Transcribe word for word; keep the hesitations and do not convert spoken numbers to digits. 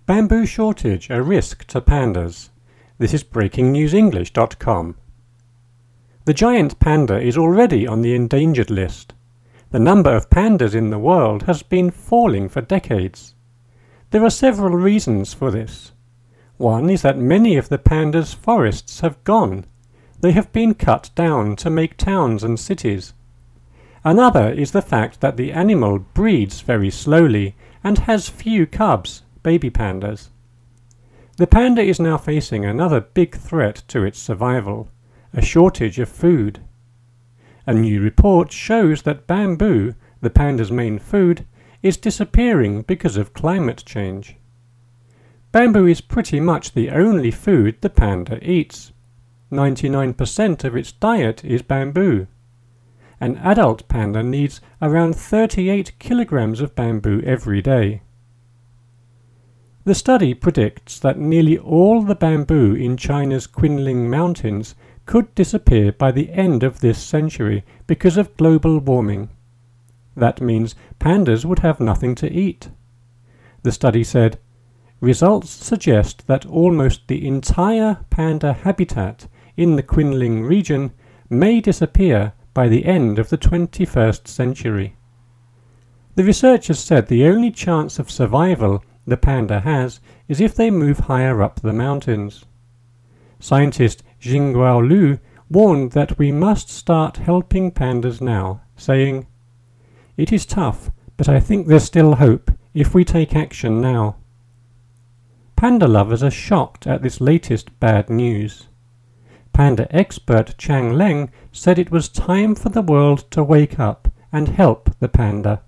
Bamboo shortage a risk to pandas. This is breaking news english dot com. The giant panda is already on the endangered list. The number of pandas in the world has been falling for decades. There are several reasons for this. One is that many of the pandas' forests have gone. They have been cut down to make towns and cities. Another is the fact that the animal breeds very slowly and has few cubs, baby pandas. The panda is now facing another big threat to its survival, a shortage of food. A new report shows that bamboo, the panda's main food, is disappearing because of climate change. Bamboo is pretty much the only food the panda eats. ninety-nine percent of its diet is bamboo. An adult panda needs around thirty-eight kilograms of bamboo every day. The study predicts that nearly all the bamboo in China's Qinling Mountains could disappear by the end of this century because of global warming. That means pandas would have nothing to eat. The study said, results suggest that almost the entire panda habitat in the Qinling region may disappear by the end of the twenty-first century. The researchers said the only chance of survival the panda has is if they move higher up the mountains. Scientist Jingguo Lu warned that we must start helping pandas now, saying, "It is tough, but I think there's still hope if we take action now." Panda lovers are shocked at this latest bad news. Panda expert Chang Leng said it was time for the world to wake up and help the panda.